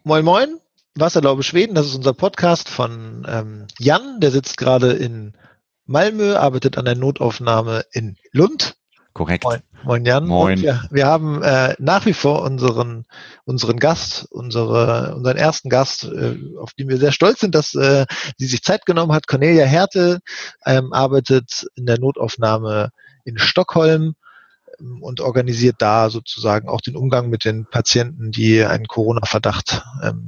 Moin Moin, Wasserlaube Schweden, das ist unser Podcast von Jan, der sitzt gerade in Malmö, arbeitet an der Notaufnahme in Lund. Korrekt. Moin Jan. Moin. Und wir haben nach wie vor unseren Gast, unseren ersten Gast, auf den wir sehr stolz sind, dass sie sich Zeit genommen hat. Cornelia Härte arbeitet in der Notaufnahme in Stockholm und organisiert da sozusagen auch den Umgang mit den Patienten, die einen Corona-Verdacht,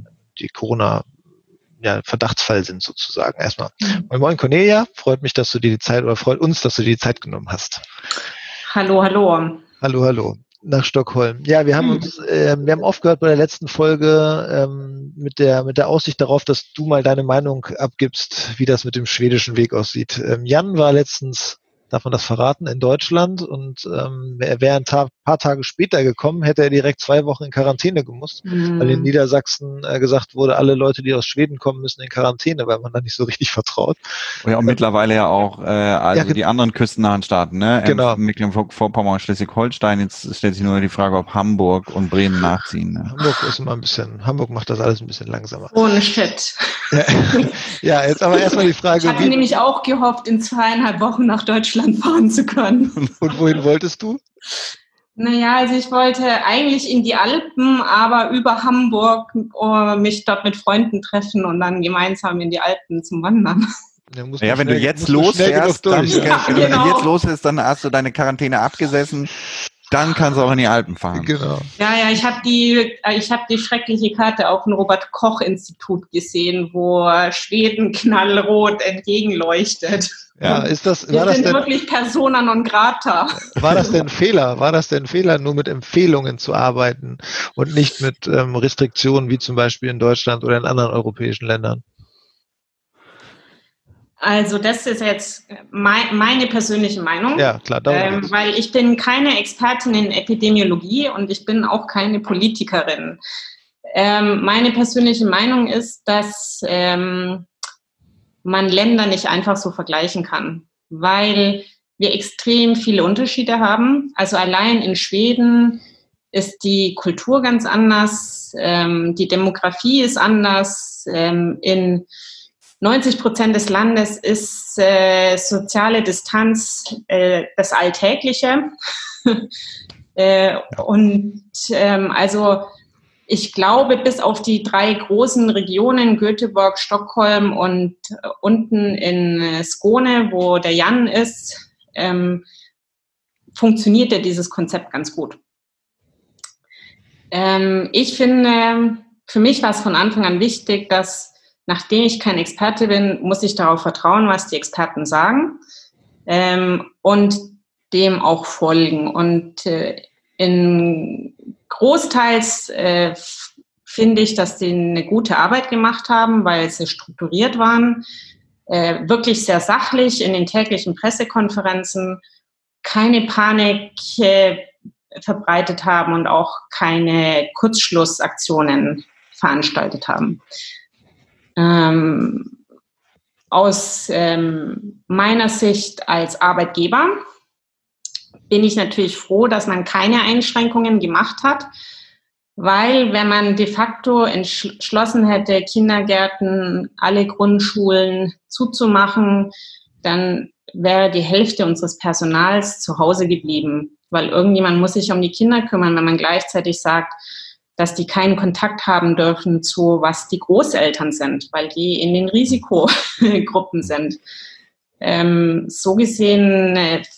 Verdachtsfall sind sozusagen. Erstmal. Moin Moin Cornelia, freut uns, dass du dir die Zeit genommen hast. Hallo. Hallo. Nach Stockholm. Ja, wir haben aufgehört bei der letzten Folge mit der Aussicht darauf, dass du mal deine Meinung abgibst, wie das mit dem schwedischen Weg aussieht. Jan war letztens, darf man das verraten, in Deutschland und er wäre ein paar Tage später gekommen, hätte er direkt 2 Wochen in Quarantäne gemusst, weil in Niedersachsen gesagt wurde, alle Leute, die aus Schweden kommen, müssen in Quarantäne, weil man da nicht so richtig vertraut. Ja, und mittlerweile ja auch die anderen küstennahen Staaten, ne? Genau. Mecklenburg-Vorpommern und Schleswig-Holstein. Jetzt stellt sich nur die Frage, ob Hamburg und Bremen nachziehen. Ne? Hamburg macht das alles ein bisschen langsamer. Ohne Shit. Ja, jetzt aber erstmal die Frage. Ich hatte nämlich auch gehofft, in 2,5 Wochen nach Deutschland fahren zu können. Und wohin wolltest du? Naja, also ich wollte eigentlich in die Alpen, aber über Hamburg mich dort mit Freunden treffen und dann gemeinsam in die Alpen zum Wandern. Ja, wenn du jetzt losfährst, dann hast du deine Quarantäne abgesessen. Dann kannst du auch in die Alpen fahren. Genau. Ja, ich habe die schreckliche Karte auf dem Robert-Koch-Institut gesehen, wo Schweden knallrot entgegenleuchtet. Ja, wir sind wirklich persona non grata. War das denn ein Fehler, nur mit Empfehlungen zu arbeiten und nicht mit Restriktionen wie zum Beispiel in Deutschland oder in anderen europäischen Ländern? Also das ist jetzt meine persönliche Meinung, ja, klar, weil ich bin keine Expertin in Epidemiologie und ich bin auch keine Politikerin. Meine persönliche Meinung ist, dass man Länder nicht einfach so vergleichen kann, weil wir extrem viele Unterschiede haben. Also allein in Schweden ist die Kultur ganz anders, die Demografie ist anders, in 90% des Landes ist soziale Distanz das Alltägliche. Also ich glaube, bis auf die 3 großen Regionen, Göteborg, Stockholm und unten in Skåne, wo der Jan ist, funktionierte dieses Konzept ganz gut. Ich finde, für mich war es von Anfang an wichtig, dass nachdem ich kein Experte bin, muss ich darauf vertrauen, was die Experten sagen und dem auch folgen. Und in großteils finde ich, dass sie eine gute Arbeit gemacht haben, weil sie strukturiert waren, wirklich sehr sachlich in den täglichen Pressekonferenzen, keine Panik verbreitet haben und auch keine Kurzschlussaktionen veranstaltet haben. Aus meiner Sicht als Arbeitgeber bin ich natürlich froh, dass man keine Einschränkungen gemacht hat, weil wenn man de facto entschlossen hätte, Kindergärten, alle Grundschulen zuzumachen, dann wäre die Hälfte unseres Personals zu Hause geblieben, weil irgendjemand muss sich um die Kinder kümmern, wenn man gleichzeitig sagt, dass die keinen Kontakt haben dürfen zu, was die Großeltern sind, weil die in den Risikogruppen sind. So gesehen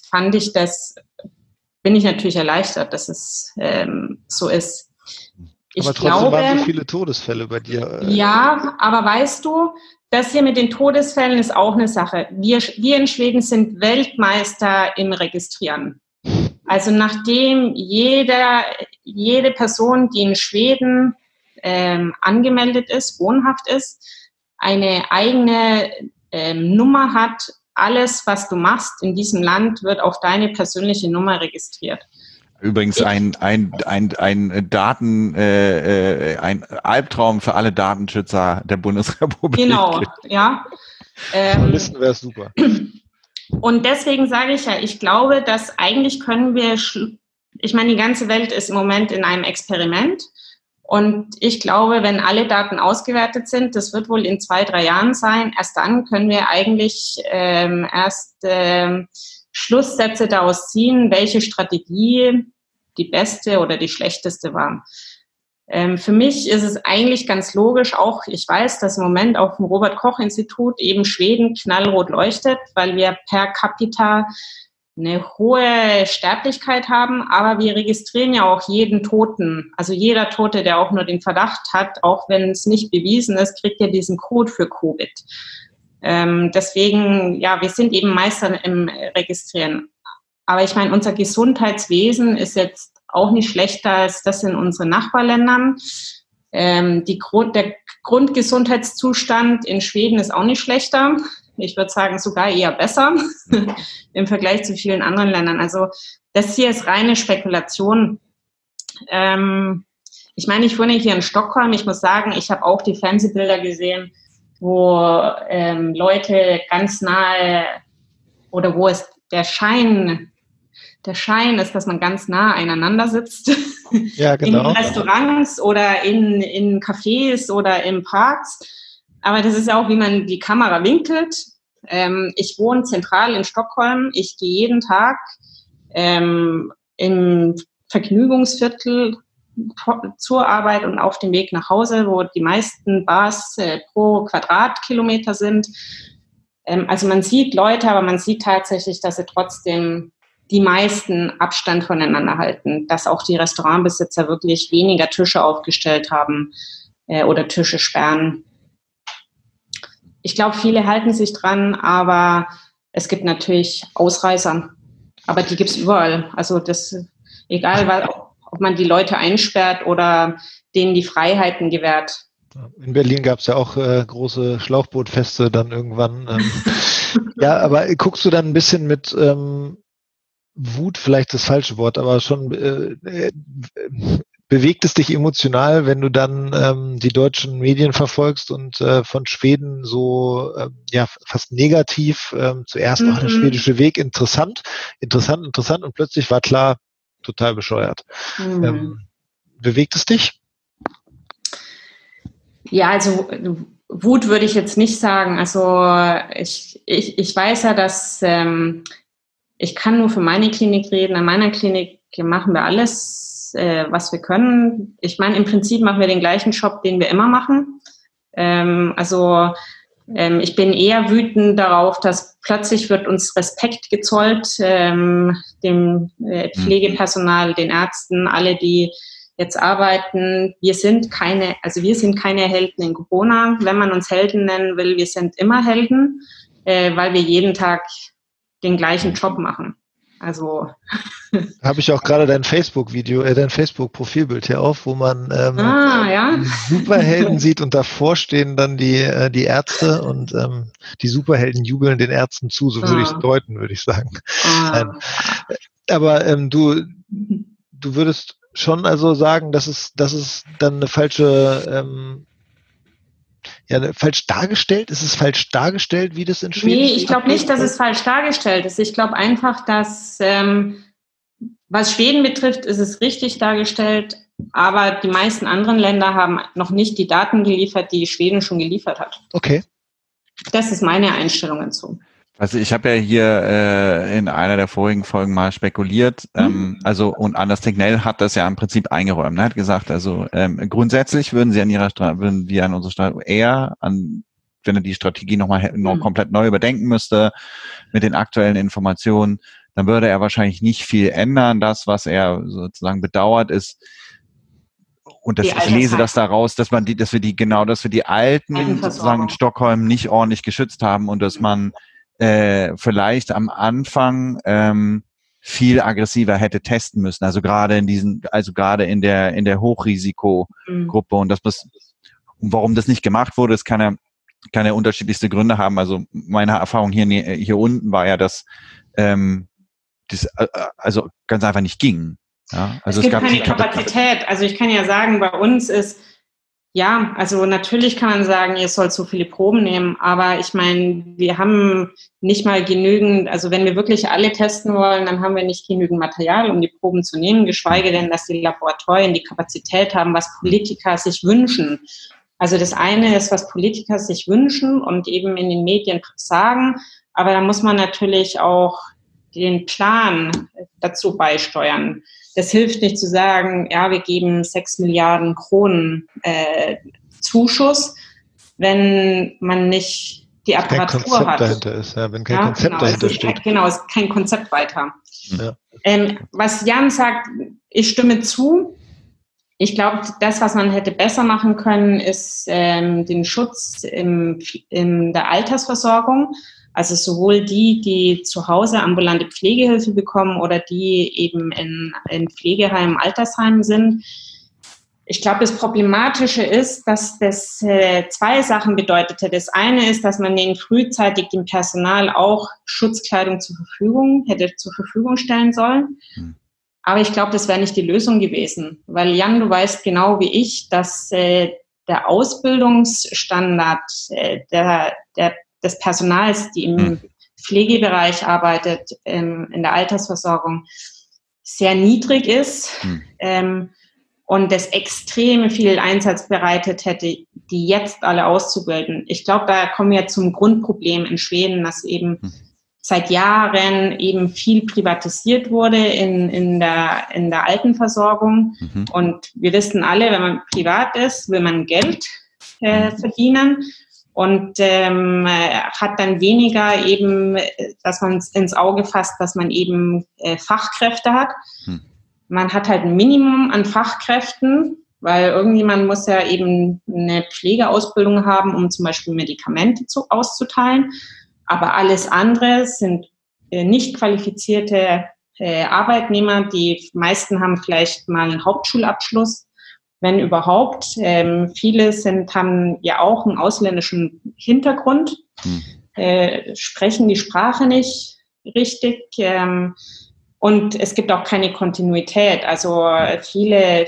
bin ich natürlich erleichtert, dass es so ist. Aber trotzdem waren so viele Todesfälle bei dir. Ja, aber weißt du, das hier mit den Todesfällen ist auch eine Sache. Wir in Schweden sind Weltmeister im Registrieren. Also nachdem jede Person, die in Schweden angemeldet ist, wohnhaft ist, eine eigene Nummer hat, alles, was du machst in diesem Land, wird auf deine persönliche Nummer registriert. Übrigens ein Albtraum für alle Datenschützer der Bundesrepublik. Genau, ja. Journalisten wäre super. Und deswegen sage ich ja, ich glaube, dass eigentlich können wir, ich meine, die ganze Welt ist im Moment in einem Experiment Und ich glaube, wenn alle Daten ausgewertet sind, das wird wohl in 2-3 Jahren sein, erst dann können wir eigentlich Schlusssätze daraus ziehen, welche Strategie die beste oder die schlechteste war. Für mich ist es eigentlich ganz logisch, auch ich weiß, dass im Moment auf dem Robert-Koch-Institut eben Schweden knallrot leuchtet, weil wir per capita eine hohe Sterblichkeit haben, aber wir registrieren ja auch jeden Toten. Also jeder Tote, der auch nur den Verdacht hat, auch wenn es nicht bewiesen ist, kriegt ja diesen Code für Covid. Deswegen, ja, wir sind eben Meister im Registrieren. Aber ich meine, unser Gesundheitswesen ist jetzt auch nicht schlechter als das in unseren Nachbarländern. Der Grundgesundheitszustand in Schweden ist auch nicht schlechter. Ich würde sagen, sogar eher besser im Vergleich zu vielen anderen Ländern. Also das hier ist reine Spekulation. Ich meine, ich wohne hier in Stockholm. Ich muss sagen, ich habe auch die Fernsehbilder gesehen, wo Leute ganz nahe oder wo es der Schein ist, dass man ganz nah einander sitzt. Ja, genau. In Restaurants oder in Cafés oder in Parks. Aber das ist auch, wie man die Kamera winkelt. Ich wohne zentral in Stockholm. Ich gehe jeden Tag im Vergnügungsviertel zur Arbeit und auf dem Weg nach Hause, wo die meisten Bars pro Quadratkilometer sind. Also man sieht Leute, aber man sieht tatsächlich, dass sie trotzdem die meisten Abstand voneinander halten, dass auch die Restaurantbesitzer wirklich weniger Tische aufgestellt haben oder Tische sperren. Ich glaube, viele halten sich dran, aber es gibt natürlich Ausreißer. Aber die gibt es überall. Also das, egal, ob man die Leute einsperrt oder denen die Freiheiten gewährt. In Berlin gab es ja auch große Schlauchbootfeste dann irgendwann. Ja, aber guckst du dann ein bisschen mit Wut, vielleicht das falsche Wort, aber schon bewegt es dich emotional, wenn du dann die deutschen Medien verfolgst und von Schweden so fast negativ zuerst der schwedische Weg interessant und plötzlich war klar, total bescheuert. Bewegt es dich? Ja, also Wut würde ich jetzt nicht sagen. Also ich weiß ja, dass ich kann nur für meine Klinik reden. An meiner Klinik machen wir alles, was wir können. Ich meine, im Prinzip machen wir den gleichen Job, den wir immer machen. Ich bin eher wütend darauf, dass plötzlich wird uns Respekt gezollt, dem Pflegepersonal, den Ärzten, alle, die jetzt arbeiten. Wir sind keine Helden in Corona. Wenn man uns Helden nennen will, wir sind immer Helden, weil wir jeden Tag den gleichen Job machen. Also habe ich auch gerade dein Facebook-Video, dein Facebook-Profilbild hier auf, wo man Superhelden sieht und davor stehen dann die Ärzte und die Superhelden jubeln den Ärzten zu, so würde ich es deuten, würde ich sagen. Aber du würdest schon also sagen, dass es dann eine falsche falsch dargestellt? Ist es falsch dargestellt, wie das in Schweden ist? Nee, ich glaube nicht, dass es falsch dargestellt ist. Ich glaube einfach, dass was Schweden betrifft, ist es richtig dargestellt, aber die meisten anderen Länder haben noch nicht die Daten geliefert, die Schweden schon geliefert hat. Okay. Das ist meine Einstellung dazu. Also ich habe ja hier in einer der vorigen Folgen mal spekuliert, und Anders Tegnell hat das ja im Prinzip eingeräumt. Er hat gesagt, also grundsätzlich würden wir an unserer Strategie eher wenn er die Strategie noch komplett neu überdenken müsste mit den aktuellen Informationen, dann würde er wahrscheinlich nicht viel ändern. Das, was er sozusagen bedauert, ist, und ich lese das daraus, dass wir die Alten sozusagen in Stockholm nicht ordentlich geschützt haben und dass man vielleicht am Anfang viel aggressiver hätte testen müssen. Also gerade in der Hochrisikogruppe und warum das nicht gemacht wurde, das kann ja unterschiedlichste Gründe haben. Also meine Erfahrung hier unten war ja, dass das also ganz einfach nicht ging. Ja? Also es gibt keine Kapazität. Also ich kann ja sagen, bei uns ist Ja, also natürlich kann man sagen, ihr sollt so viele Proben nehmen, aber ich meine, wir haben nicht mal genügend, also wenn wir wirklich alle testen wollen, dann haben wir nicht genügend Material, um die Proben zu nehmen, geschweige denn, dass die Laboratorien die Kapazität haben, was Politiker sich wünschen. Also das eine ist, was Politiker sich wünschen und eben in den Medien sagen, aber da muss man natürlich auch den Plan dazu beisteuern. Das hilft nicht zu sagen, ja, wir geben 6 Milliarden Kronen Zuschuss, wenn man nicht die Apparatur kein Konzept hat. Dahinter ist, ja, wenn kein Konzept dahinter steht. Genau, es ist kein Konzept weiter. Ja. Was Jan sagt, ich stimme zu. Ich glaube, das, was man hätte besser machen können, ist den Schutz in der Altersversorgung. Also sowohl die zu Hause ambulante Pflegehilfe bekommen oder die eben in Pflegeheimen, Altersheimen sind. Ich glaube, das Problematische ist, dass das 2 Sachen bedeutete. Das eine ist, dass man denen frühzeitig dem Personal auch Schutzkleidung hätte zur Verfügung stellen sollen. Aber ich glaube, das wäre nicht die Lösung gewesen. Weil Jan, du weißt genau wie ich, dass der Ausbildungsstandard des Personals, die im Pflegebereich arbeitet, in der Altersversorgung, sehr niedrig ist und das extrem viel Einsatz bereitet hätte, die jetzt alle auszubilden. Ich glaube, da kommen wir zum Grundproblem in Schweden, dass eben seit Jahren eben viel privatisiert wurde in der Altenversorgung. Und wir wissen alle, wenn man privat ist, will man Geld verdienen. Und hat dann weniger eben, dass man ins Auge fasst, dass man eben Fachkräfte hat. Man hat halt ein Minimum an Fachkräften, weil irgendjemand muss ja eben eine Pflegeausbildung haben, um zum Beispiel Medikamente auszuteilen. Aber alles andere sind nicht qualifizierte Arbeitnehmer. Die meisten haben vielleicht mal einen Hauptschulabschluss, wenn überhaupt. Viele haben ja auch einen ausländischen Hintergrund, sprechen die Sprache nicht richtig. Und es gibt auch keine Kontinuität. Also viele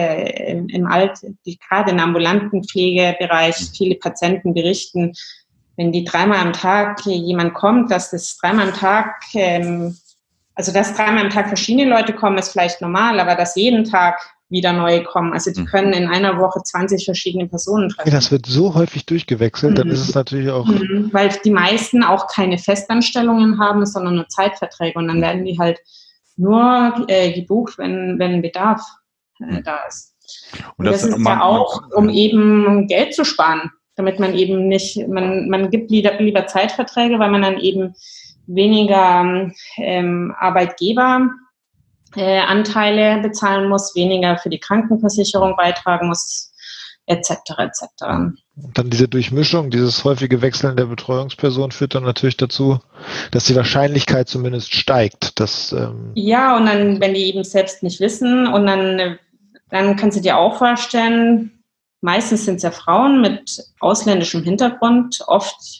gerade im ambulanten Pflegebereich, viele Patienten berichten, wenn die 3-mal am Tag jemand kommt, dass 3-mal am Tag, dass 3-mal am Tag verschiedene Leute kommen, ist vielleicht normal, aber dass jeden Tag wieder neue kommen. Also die können in einer Woche 20 verschiedene Personen treffen. Das wird so häufig durchgewechselt, dann ist es natürlich auch... Weil die meisten auch keine Festanstellungen haben, sondern nur Zeitverträge. Und dann werden die halt nur gebucht, wenn Bedarf da ist. Und das ist ja auch, um eben Geld zu sparen, damit man eben nicht, man gibt lieber Zeitverträge, weil man dann eben weniger Arbeitgeberanteile bezahlen muss, weniger für die Krankenversicherung beitragen muss, etc. Und dann diese Durchmischung, dieses häufige Wechseln der Betreuungsperson führt dann natürlich dazu, dass die Wahrscheinlichkeit zumindest steigt. Ja, und dann, wenn die eben selbst nicht wissen, und dann kannst du dir auch vorstellen, meistens sind es ja Frauen mit ausländischem Hintergrund, oft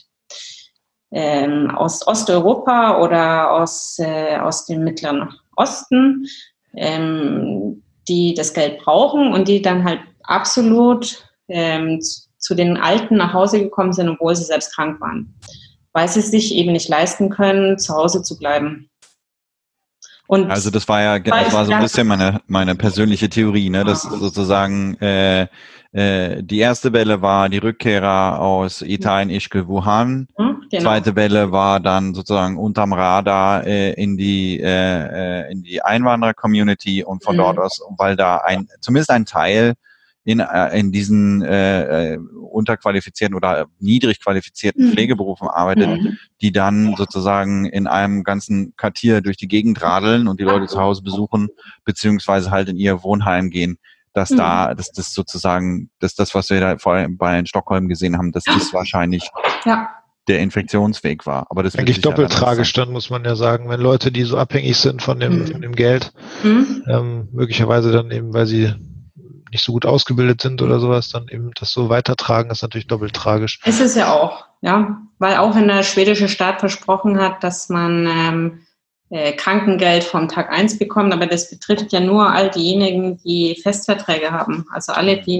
aus Osteuropa oder aus dem Mittleren Osten, die das Geld brauchen und die dann halt absolut zu den Alten nach Hause gekommen sind, obwohl sie selbst krank waren, weil sie es sich eben nicht leisten können, zu Hause zu bleiben. Und also das war so ein bisschen meine persönliche Theorie, ne? Dass sozusagen die erste Welle war die Rückkehrer aus Italien, Ischgl, Wuhan. Genau. Zweite Welle war dann sozusagen unterm Radar in die Einwanderer-Community und von dort aus, weil da zumindest ein Teil in diesen unterqualifizierten oder niedrig qualifizierten Pflegeberufen arbeitet, die dann sozusagen in einem ganzen Quartier durch die Gegend radeln und die Leute zu Hause besuchen, beziehungsweise halt in ihr Wohnheim gehen, dass das sozusagen, dass das, was wir da vor allem in Stockholm gesehen haben, dass das wahrscheinlich der Infektionsweg war. Aber das eigentlich doppelt tragisch dann, muss man ja sagen, wenn Leute, die so abhängig sind von dem Geld, möglicherweise dann eben, weil sie nicht so gut ausgebildet sind oder sowas, dann eben das so weitertragen, ist natürlich doppelt tragisch. Ist es ja auch, ja, weil auch wenn der schwedische Staat versprochen hat, dass man Krankengeld vom Tag 1 bekommt, aber das betrifft ja nur all diejenigen, die Festverträge haben, also alle, die nur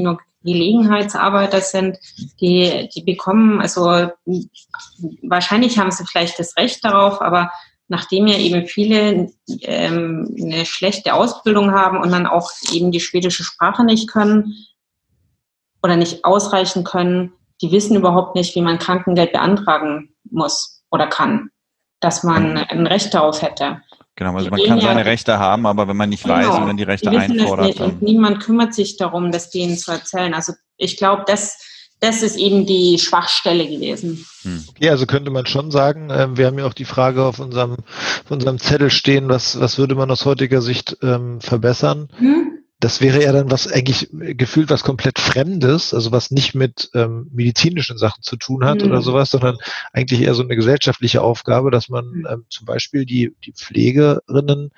Gelegenheitsarbeiter sind, die bekommen, also wahrscheinlich haben sie vielleicht das Recht darauf, aber nachdem ja eben viele eine schlechte Ausbildung haben und dann auch eben die schwedische Sprache nicht können oder nicht ausreichend können, die wissen überhaupt nicht, wie man Krankengeld beantragen muss oder kann, dass man ein Recht darauf hätte. Genau, also man kann seine Rechte haben, aber wenn man nicht weiß, wie man die Rechte einfordert. Und niemand kümmert sich darum, das denen zu erzählen. Also ich glaube, das ist eben die Schwachstelle gewesen. Okay, also könnte man schon sagen, wir haben ja auch die Frage auf unserem Zettel stehen, was würde man aus heutiger Sicht verbessern? Das wäre ja dann was eigentlich gefühlt was komplett Fremdes, also was nicht mit medizinischen Sachen zu tun hat oder sowas, sondern eigentlich eher so eine gesellschaftliche Aufgabe, dass man zum Beispiel die Pflegerinnen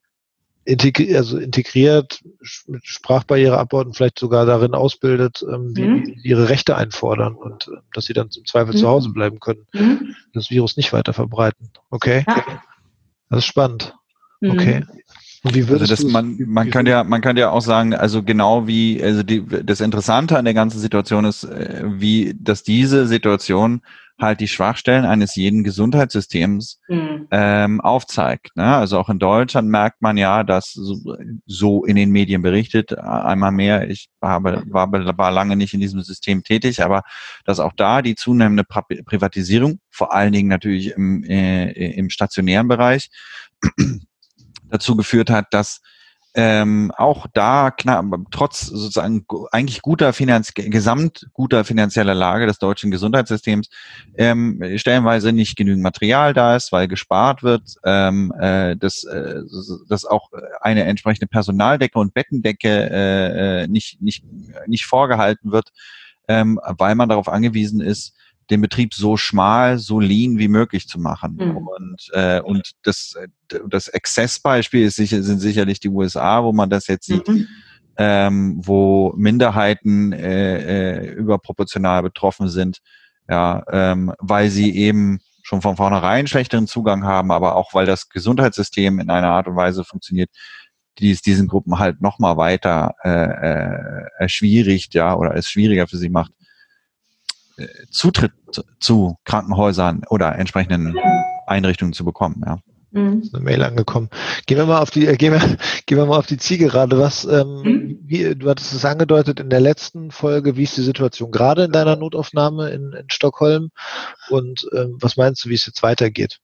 integriert, mit Sprachbarriere abbaut und vielleicht sogar darin ausbildet, wie sie ihre Rechte einfordern und dass sie dann im Zweifel zu Hause bleiben können, das Virus nicht weiter verbreiten. Okay, das ist spannend. Okay. Und wie würdest also man könnte ja auch sagen, also genau wie, also das Interessante an der ganzen Situation ist, dass diese Situation halt die Schwachstellen eines jeden Gesundheitssystems aufzeigt. Ne? Also auch in Deutschland merkt man ja, dass so in den Medien berichtet, einmal mehr, ich war lange nicht in diesem System tätig, aber dass auch da die zunehmende Privatisierung, vor allen Dingen natürlich im stationären Bereich, dazu geführt hat, dass auch da trotz sozusagen eigentlich gesamt guter finanzieller Lage des deutschen Gesundheitssystems stellenweise nicht genügend Material da ist, weil gespart wird, dass auch eine entsprechende Personaldecke und Bettendecke nicht vorgehalten wird, weil man darauf angewiesen ist, den Betrieb so schmal, so lean wie möglich zu machen. Und das Exzessbeispiel sind sicherlich die USA, wo man das jetzt sieht, wo Minderheiten überproportional betroffen sind, weil sie eben schon von vornherein schlechteren Zugang haben, aber auch weil das Gesundheitssystem in einer Art und Weise funktioniert, die es diesen Gruppen halt noch mal weiter erschwierigt, oder es schwieriger für sie macht, Zutritt zu Krankenhäusern oder entsprechenden Einrichtungen zu bekommen. Ja. Ist eine Mail angekommen. Gehen wir mal auf die Zielgerade. Du hattest es angedeutet in der letzten Folge, wie ist die Situation gerade in deiner Notaufnahme in Stockholm und was meinst du, wie es jetzt weitergeht?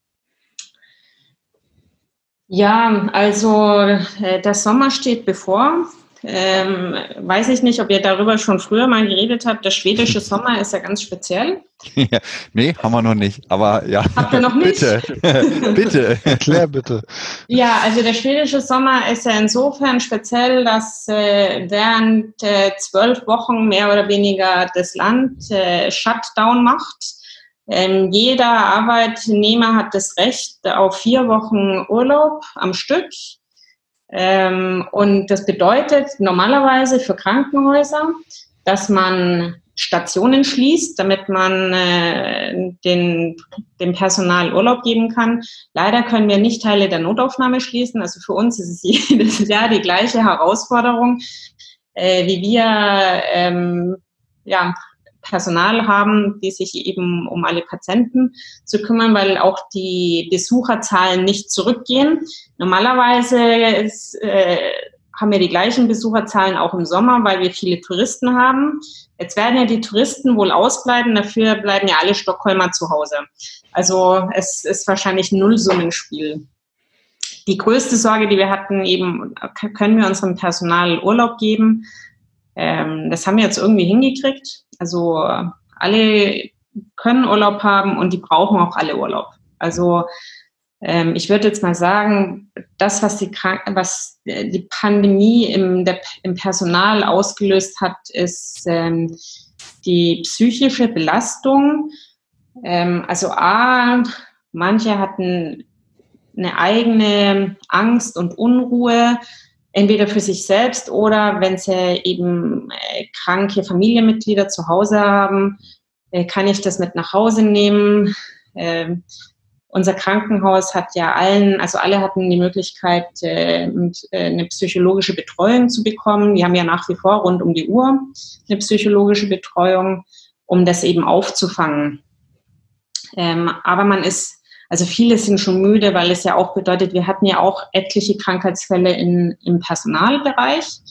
Ja, also der Sommer steht bevor. Weiß ich nicht, ob ihr darüber schon früher mal geredet habt. Der schwedische Sommer ist ja ganz speziell. Ja, nee, haben wir noch nicht. Aber ja. Habt ihr noch nicht? Bitte. Erklär bitte. Ja, also der schwedische Sommer ist ja insofern speziell, dass während 12 Wochen mehr oder weniger das Land Shutdown macht. Jeder Arbeitnehmer hat das Recht auf 4 Wochen Urlaub am Stück. Und das bedeutet normalerweise für Krankenhäuser, dass man Stationen schließt, damit man dem Personal Urlaub geben kann. Leider können wir nicht Teile der Notaufnahme schließen. Also für uns ist es jedes Jahr die gleiche Herausforderung, wie wir Personal haben, die sich eben um alle Patienten zu kümmern, weil auch die Besucherzahlen nicht zurückgehen. Normalerweise haben wir die gleichen Besucherzahlen auch im Sommer, weil wir viele Touristen haben. Jetzt werden ja die Touristen wohl ausbleiben, dafür bleiben ja alle Stockholmer zu Hause. Also es ist wahrscheinlich ein Nullsummenspiel. Die größte Sorge, die wir hatten, eben, können wir unserem Personal Urlaub geben? Das haben wir jetzt irgendwie hingekriegt. Also alle können Urlaub haben und die brauchen auch alle Urlaub. Also ich würde jetzt mal sagen, das, was die Pandemie im Personal ausgelöst hat, ist die psychische Belastung. Also manche hatten eine eigene Angst und Unruhe, entweder für sich selbst oder wenn sie eben kranke Familienmitglieder zu Hause haben, kann ich das mit nach Hause nehmen? unser Krankenhaus hat ja alle hatten die Möglichkeit, eine psychologische Betreuung zu bekommen. Wir haben ja nach wie vor rund um die Uhr eine psychologische Betreuung, um das eben aufzufangen. Aber viele sind schon müde, weil es ja auch bedeutet, wir hatten ja auch etliche Krankheitsfälle im Personalbereich.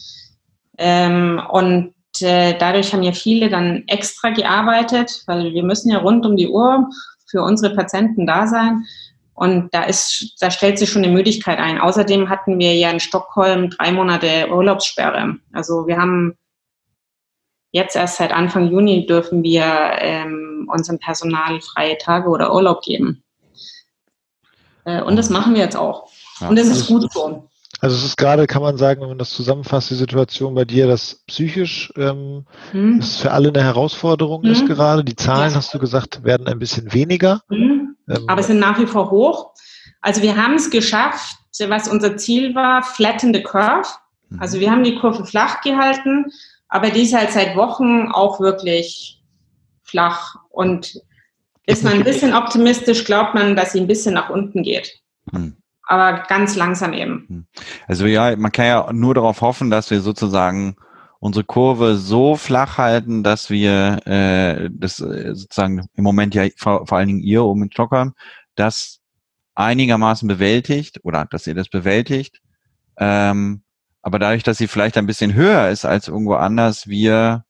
Dadurch haben ja viele dann extra gearbeitet, weil wir müssen ja rund um die Uhr für unsere Patienten da sein. Und da stellt sich schon eine Müdigkeit ein. Außerdem hatten wir ja in Stockholm 3 Monate Urlaubssperre. Also wir haben jetzt erst seit Anfang Juni dürfen wir unserem Personal freie Tage oder Urlaub geben. Und das machen wir jetzt auch. Und das ist gut so. Also es ist gerade, kann man sagen, wenn man das zusammenfasst, die Situation bei dir, dass psychisch es für alle eine Herausforderung ist gerade. Die Zahlen, hast du gesagt, werden ein bisschen weniger. Aber sind nach wie vor hoch. Also wir haben es geschafft, was unser Ziel war, flatten the curve. Also wir haben die Kurve flach gehalten, aber die ist halt seit Wochen auch wirklich flach. Und ist man ein bisschen optimistisch, glaubt man, dass sie ein bisschen nach unten geht. Aber ganz langsam eben. Also ja, man kann ja nur darauf hoffen, dass wir sozusagen unsere Kurve so flach halten, dass wir das sozusagen im Moment ja vor allen Dingen ihr oben in Stockholm, das einigermaßen bewältigt oder dass ihr das bewältigt. Aber dadurch, dass sie vielleicht ein bisschen höher ist als irgendwo anders, wir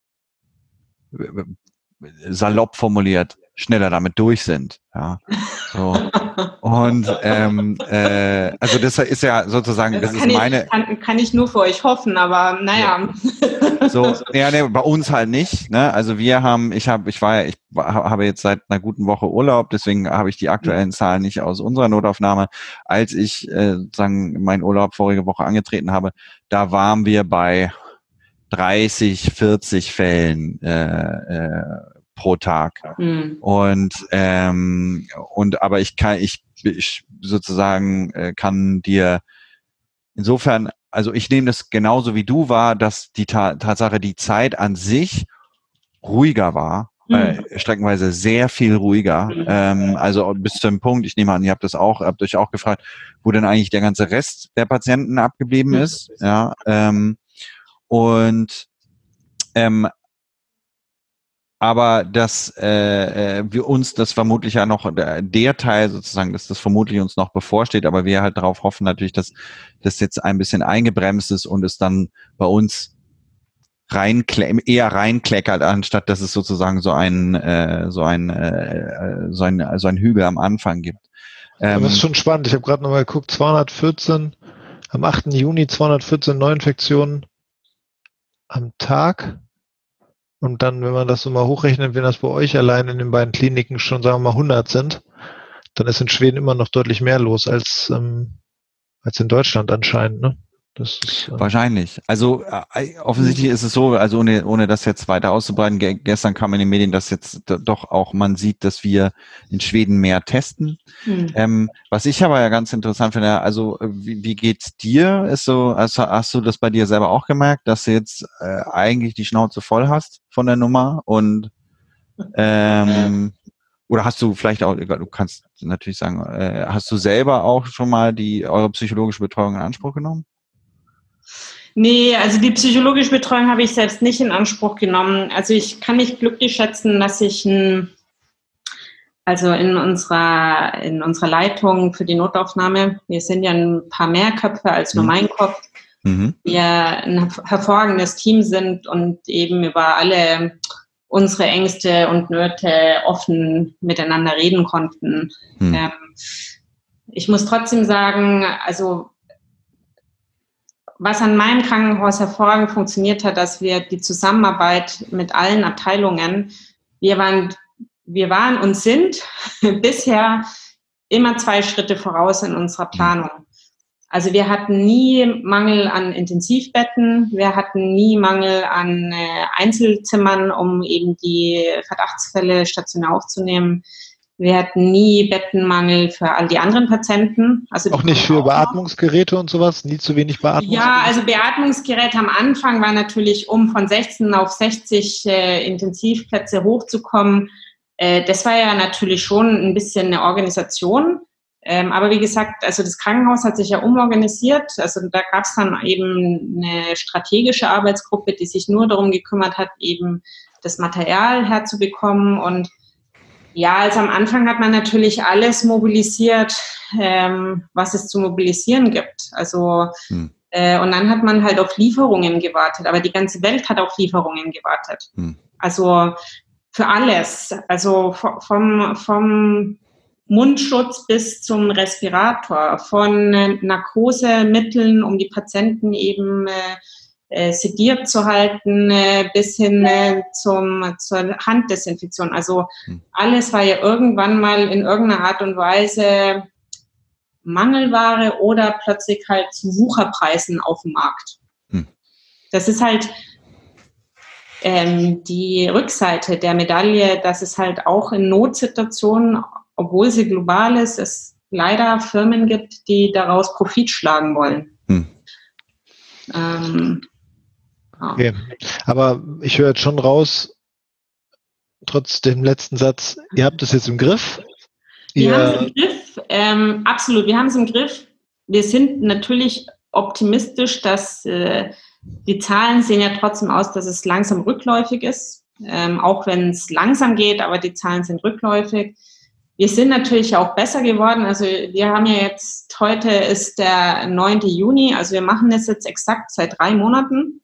salopp formuliert schneller damit durch sind. Ja. So. Und also das ist ja sozusagen, das ist meine. Kann ich nur für euch hoffen, aber naja. So, ja, nee, bei uns halt nicht. Ne? Also ich habe jetzt seit einer guten Woche Urlaub, deswegen habe ich die aktuellen Zahlen nicht aus unserer Notaufnahme. Als ich sozusagen meinen Urlaub vorige Woche angetreten habe, da waren wir bei 30, 40 Fällen pro Tag. Aber ich sozusagen kann dir insofern, also ich nehme das genauso wie du wahr, dass die Tatsache, die Zeit an sich ruhiger war, streckenweise sehr viel ruhiger, also bis zu einem Punkt, ich nehme an, ihr habt euch auch gefragt, wo denn eigentlich der ganze Rest der Patienten abgeblieben ist, ja, aber dass wir uns das vermutlich ja noch, der Teil sozusagen, dass das vermutlich uns noch bevorsteht, aber wir halt darauf hoffen natürlich, dass das jetzt ein bisschen eingebremst ist und es dann bei uns eher reinkleckert, anstatt dass es sozusagen so ein Hügel am Anfang gibt. Das ist schon spannend. Ich habe gerade nochmal geguckt, am 8. Juni 214 Neuinfektionen am Tag. Und dann, wenn man das so mal hochrechnet, wenn das bei euch allein in den beiden Kliniken schon, sagen wir mal, 100 sind, dann ist in Schweden immer noch deutlich mehr los als in Deutschland anscheinend, ne? Das ist, wahrscheinlich. Also offensichtlich ist es so, also ohne das jetzt weiter auszubreiten, gestern kam in den Medien, dass jetzt doch auch man sieht, dass wir in Schweden mehr testen. Was ich aber ja ganz interessant finde, also wie geht's dir? Ist so, also hast du das bei dir selber auch gemerkt, dass du jetzt eigentlich die Schnauze voll hast von der Nummer und oder hast du vielleicht auch, du kannst natürlich sagen, hast du selber auch schon mal eure psychologische Betreuung in Anspruch genommen? Nee, also die psychologische Betreuung habe ich selbst nicht in Anspruch genommen. Also ich kann mich glücklich schätzen, dass ich in unserer Leitung für die Notaufnahme, wir sind ja ein paar mehr Köpfe als nur mein Kopf, wir ein hervorragendes Team sind und eben über alle unsere Ängste und Nöte offen miteinander reden konnten. Ich muss trotzdem sagen, also was an meinem Krankenhaus hervorragend funktioniert hat, dass wir die Zusammenarbeit mit allen Abteilungen, wir waren und sind bisher immer 2 Schritte voraus in unserer Planung. Also wir hatten nie Mangel an Intensivbetten, wir hatten nie Mangel an Einzelzimmern, um eben die Verdachtsfälle stationär aufzunehmen. Wir hatten nie Bettenmangel für all die anderen Patienten. Also auch nicht für Beatmungsgeräte und sowas? Nie zu wenig Beatmungsgeräte? Ja, also Beatmungsgeräte am Anfang war natürlich, um von 16 auf 60 Intensivplätze hochzukommen, Das war ja natürlich schon ein bisschen eine Organisation. Aber wie gesagt, also das Krankenhaus hat sich ja umorganisiert. Also da gab es dann eben eine strategische Arbeitsgruppe, die sich nur darum gekümmert hat, eben das Material herzubekommen. Und ja, also am Anfang hat man natürlich alles mobilisiert, was es zu mobilisieren gibt. Also und dann hat man halt auf Lieferungen gewartet. Aber die ganze Welt hat auf Lieferungen gewartet. Also für alles. Also vom Mundschutz bis zum Respirator, von Narkosemitteln, um die Patienten eben sediert zu halten, bis hin zur Handdesinfektion. Also alles war ja irgendwann mal in irgendeiner Art und Weise Mangelware oder plötzlich halt zu Wucherpreisen auf dem Markt. Das ist halt die Rückseite der Medaille, dass es halt auch in Notsituationen, obwohl sie global ist, es leider Firmen gibt, die daraus Profit schlagen wollen. Okay. Aber ich höre jetzt schon raus, trotz dem letzten Satz, ihr habt es jetzt im Griff. Wir haben es im Griff, absolut, wir haben es im Griff. Wir sind natürlich optimistisch, dass die Zahlen sehen ja trotzdem aus, dass es langsam rückläufig ist, auch wenn es langsam geht, aber die Zahlen sind rückläufig. Wir sind natürlich auch besser geworden. Also wir haben ja jetzt, heute ist der 9. Juni, also wir machen das jetzt exakt seit 3 Monaten.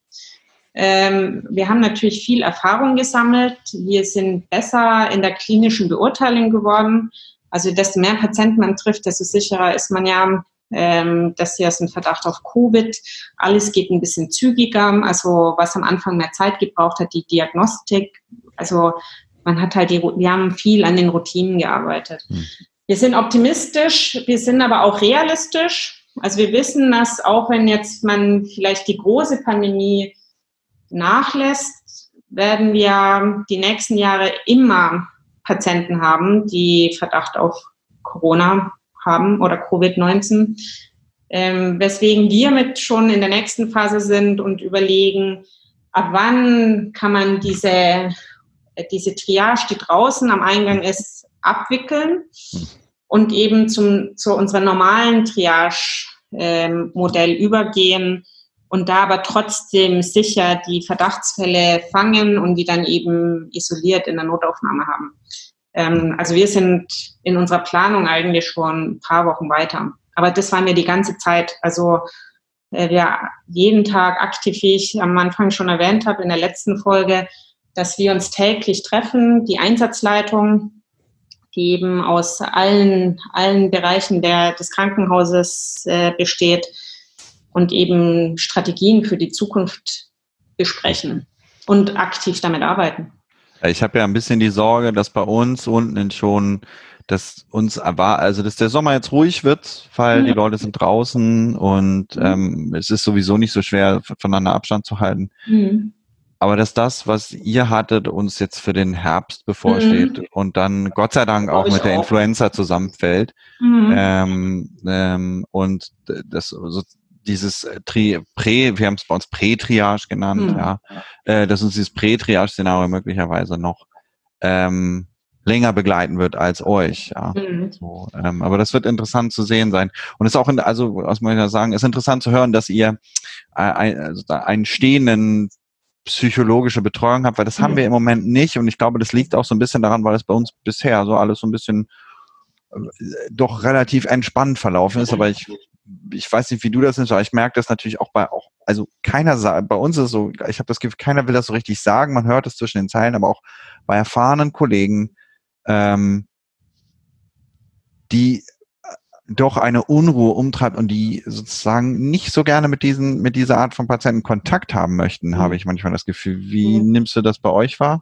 Wir haben natürlich viel Erfahrung gesammelt. Wir sind besser in der klinischen Beurteilung geworden. Also desto mehr Patienten man trifft, desto sicherer ist man ja, dass sie einen Verdacht auf Covid. Alles geht ein bisschen zügiger. Also was am Anfang mehr Zeit gebraucht hat, die Diagnostik. Also man hat halt wir haben viel an den Routinen gearbeitet. Wir sind optimistisch, wir sind aber auch realistisch. Also wir wissen, dass auch wenn jetzt man vielleicht die große Pandemie nachlässt, werden wir die nächsten Jahre immer Patienten haben, die Verdacht auf Corona haben oder Covid-19. Weswegen wir mit schon in der nächsten Phase sind und überlegen, ab wann kann man diese Triage, die draußen am Eingang ist, abwickeln und eben zu unserer normalen Triage-Modell übergehen und da aber trotzdem sicher die Verdachtsfälle fangen und die dann eben isoliert in der Notaufnahme haben. Also wir sind in unserer Planung eigentlich schon ein paar Wochen weiter. Aber das waren wir die ganze Zeit. Also wir jeden Tag aktiv, wie ich am Anfang schon erwähnt habe, in der letzten Folge, dass wir uns täglich treffen, die Einsatzleitung, die eben aus allen Bereichen des Krankenhauses besteht und eben Strategien für die Zukunft besprechen und aktiv damit arbeiten. Ich habe ja ein bisschen die Sorge, dass bei uns unten schon, dass der Sommer jetzt ruhig wird, weil die Leute sind draußen und es ist sowieso nicht so schwer, voneinander Abstand zu halten. Aber dass das, was ihr hattet, uns jetzt für den Herbst bevorsteht und dann Gott sei Dank auch mit der Influenza zusammenfällt und das so dieses wir haben es bei uns Prä-Triage genannt, dass uns dieses Prä-Triage-Szenario möglicherweise noch länger begleiten wird als euch. Ja. So, aber das wird interessant zu sehen sein. Und es ist auch, was muss ich sagen, ist interessant zu hören, dass ihr einen stehenden psychologische Betreuung habt, weil das haben wir im Moment nicht. Und ich glaube, das liegt auch so ein bisschen daran, weil es bei uns bisher so alles so ein bisschen doch relativ entspannt verlaufen ist. Aber ich weiß nicht, wie du das nimmst, aber ich merke das natürlich bei uns ist es so, ich habe das Gefühl, keiner will das so richtig sagen, man hört es zwischen den Zeilen, aber auch bei erfahrenen Kollegen, die doch eine Unruhe umtreibt und die sozusagen nicht so gerne mit dieser Art von Patienten Kontakt haben möchten, habe ich manchmal das Gefühl. Wie nimmst du das bei euch wahr?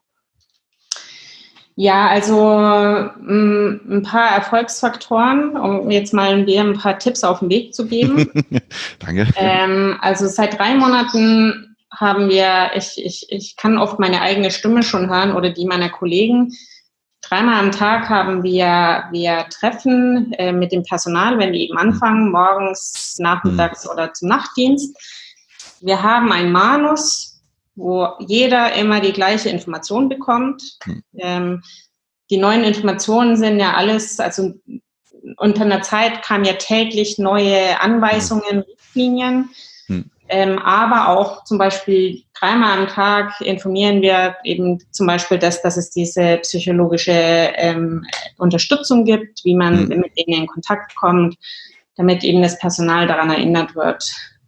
Ja, also ein paar Erfolgsfaktoren, um jetzt mal ein paar Tipps auf den Weg zu geben. Danke. Also seit 3 Monaten haben wir, ich kann oft meine eigene Stimme schon hören oder die meiner Kollegen. 3-mal am Tag haben wir Treffen mit dem Personal, wenn die eben anfangen, morgens, nachmittags oder zum Nachtdienst. Wir haben ein Manus, wo jeder immer die gleiche Information bekommt. die neuen Informationen sind ja alles, also unter einer Zeit kamen ja täglich neue Anweisungen, Richtlinien, aber auch zum Beispiel 3-mal am Tag informieren wir eben zum Beispiel, dass es diese psychologische Unterstützung gibt, wie man mit denen in Kontakt kommt, damit eben das Personal daran erinnert wird.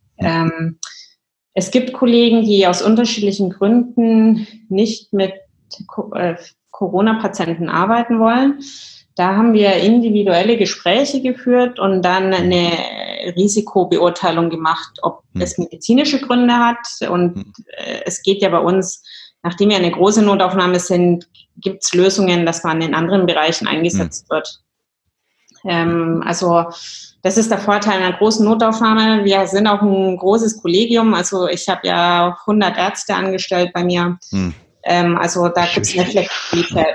Es gibt Kollegen, die aus unterschiedlichen Gründen nicht mit Corona-Patienten arbeiten wollen. Da haben wir individuelle Gespräche geführt und dann eine Risikobeurteilung gemacht, ob es medizinische Gründe hat. Und es geht ja bei uns, nachdem wir eine große Notaufnahme sind, gibt es Lösungen, dass man in anderen Bereichen eingesetzt wird. Also das ist der Vorteil einer großen Notaufnahme. Wir sind auch ein großes Kollegium. Also ich habe ja 100 Ärzte angestellt bei mir. Also da gibt es eine Flexibilität.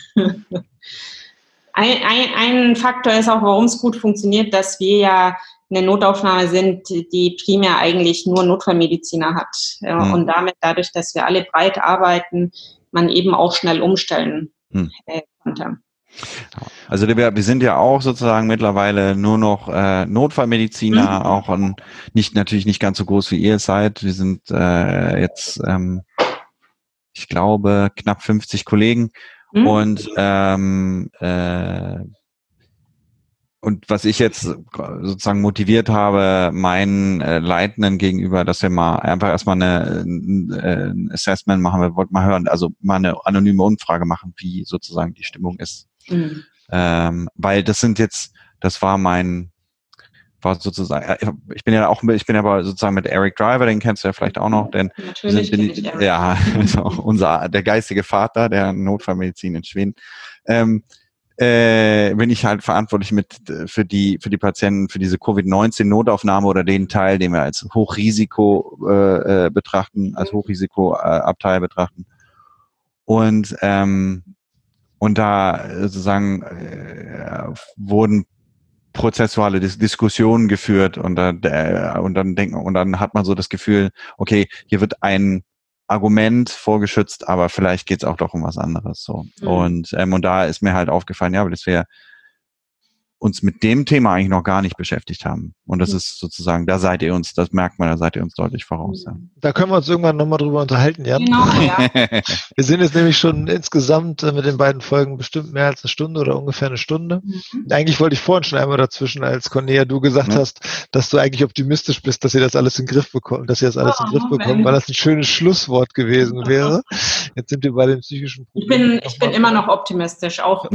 Ein Faktor ist auch, warum es gut funktioniert, dass wir ja eine Notaufnahme sind, die primär eigentlich nur Notfallmediziner hat. Und dadurch, dass wir alle breit arbeiten, man eben auch schnell umstellen konnte. Also wir sind ja auch sozusagen mittlerweile nur noch Notfallmediziner, auch natürlich nicht ganz so groß wie ihr es seid. Wir sind jetzt, ich glaube, knapp 50 Kollegen. Und was ich jetzt sozusagen motiviert habe, meinen Leitenden gegenüber, dass wir mal einfach erstmal ein Assessment machen, wir wollten mal hören, also mal eine anonyme Umfrage machen, wie sozusagen die Stimmung ist. Weil ich bin ja aber sozusagen mit Eric Driver, den kennst du ja vielleicht auch noch, denn natürlich der geistige Vater der Notfallmedizin in Schweden. Bin ich halt verantwortlich für die Patienten, für diese Covid-19-Notaufnahme oder den Teil, den wir als Hochrisiko betrachten, als Hochrisikoabteil betrachten. Und da sozusagen wurden prozessuale Diskussionen geführt und dann hat man so das Gefühl, okay, hier wird ein Argument vorgeschützt, aber vielleicht geht's auch doch um was anderes, so. Und da ist mir halt aufgefallen, ja, dass wir uns mit dem Thema eigentlich noch gar nicht beschäftigt haben. Und das ist sozusagen, das merkt man, da seid ihr uns deutlich voraus. Ja. Da können wir uns irgendwann nochmal drüber unterhalten, Jan. Genau, ja. Wir sind jetzt nämlich schon insgesamt mit den beiden Folgen bestimmt mehr als eine Stunde oder ungefähr eine Stunde. Eigentlich wollte ich vorhin schon einmal dazwischen, als Cornelia, du gesagt hast, dass du eigentlich optimistisch bist, dass ihr das alles in den Griff bekommt, weil das ein schönes Schlusswort gewesen wäre. Jetzt sind wir bei den psychischen Problemen. Ich bin immer noch optimistisch, auch.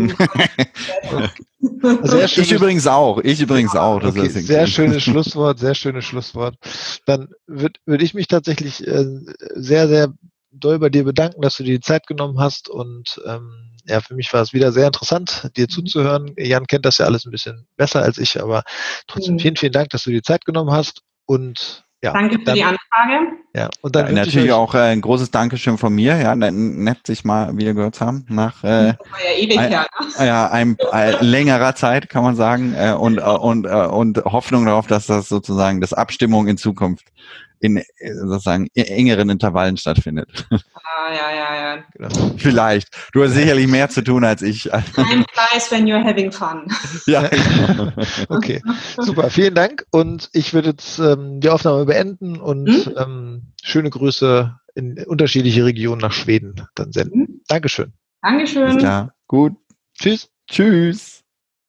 Ich übrigens auch. Das okay, sehr schönes Schlusswort. Dann würde ich mich tatsächlich sehr, sehr doll bei dir bedanken, dass du dir die Zeit genommen hast und für mich war es wieder sehr interessant, dir zuzuhören. Jan kennt das ja alles ein bisschen besser als ich, aber trotzdem vielen, vielen Dank, dass du die Zeit genommen hast und danke für die Anfrage. Ja, und dann natürlich auch ein großes Dankeschön von mir. Ja, nett, sich mal wieder gehört zu haben nach längerer Zeit, kann man sagen, und Hoffnung darauf, dass das sozusagen das Abstimmung in Zukunft in sozusagen engeren Intervallen stattfindet. Ja. Genau. Vielleicht. Du hast sicherlich mehr zu tun als ich. Time flies when you're having fun. Ja. Okay, super. Vielen Dank und ich würde jetzt die Aufnahme beenden und schöne Grüße in unterschiedliche Regionen nach Schweden dann senden. Dankeschön. Dankeschön. Ja, gut. Tschüss. Tschüss.